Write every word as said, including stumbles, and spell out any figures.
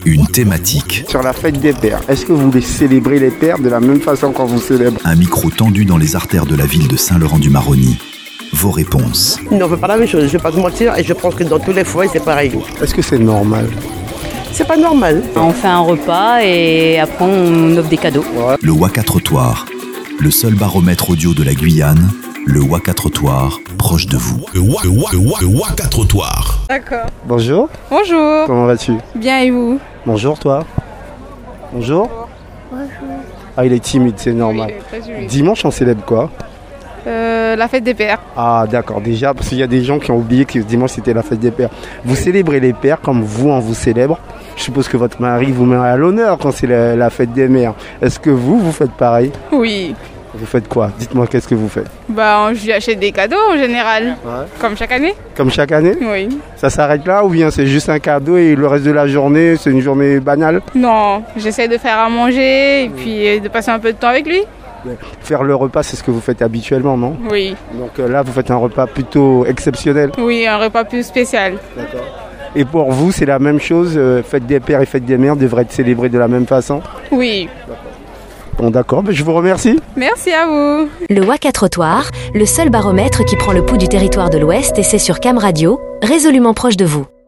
Une thématique. Sur la fête des pères, est-ce que vous voulez célébrer les pères de la même façon qu'on vous célèbre? Un micro tendu dans les artères de la ville de Saint-Laurent-du-Maroni. Vos réponses. Non, on ne fait pas la même chose, je ne vais pas te mentir, et je pense que dans tous les foyers, c'est pareil. Est-ce que c'est normal? C'est pas normal. On fait un repas et après on offre des cadeaux. Ouais. Le Wakatrottoir, le seul baromètre audio de la Guyane. Le Wakatrottoir, proche de vous. Le Wa- le Wa- le Wa- le Wakatrottoir. D'accord. Bonjour, Bonjour. comment vas-tu? Bien et vous? Bonjour toi. Bonjour. Bonjour. Ah, il est timide, c'est normal. Oui, très joli. Dimanche, on célèbre quoi? Euh, la fête des pères. Ah d'accord, déjà, parce qu'il y a des gens qui ont oublié que dimanche c'était la fête des pères. Vous célébrez les pères comme vous, on vous célèbre. Je suppose que votre mari vous met à l'honneur quand c'est la, la fête des mères. Est-ce que vous, vous faites pareil? Oui. Vous faites quoi? Dites-moi, qu'est-ce que vous faites? Bah, je lui achète des cadeaux en général. Ouais. Comme chaque année. Comme chaque année? Oui. Ça s'arrête là ou bien c'est juste un cadeau et le reste de la journée, c'est une journée banale? Non, j'essaie de faire à manger et puis de passer un peu de temps avec lui. Faire le repas, c'est ce que vous faites habituellement, non? Oui. Donc euh, là, vous faites un repas plutôt exceptionnel. Oui, un repas plus spécial. D'accord. Et pour vous, c'est la même chose, euh, fête des pères et fête des mères devraient être célébrées de la même façon? Oui. Bon d'accord, ben, je vous remercie. Merci à vous. Le Wakatrottoir, le seul baromètre qui prend le pouls du territoire de l'Ouest, et c'est sur Cam Radio, résolument proche de vous.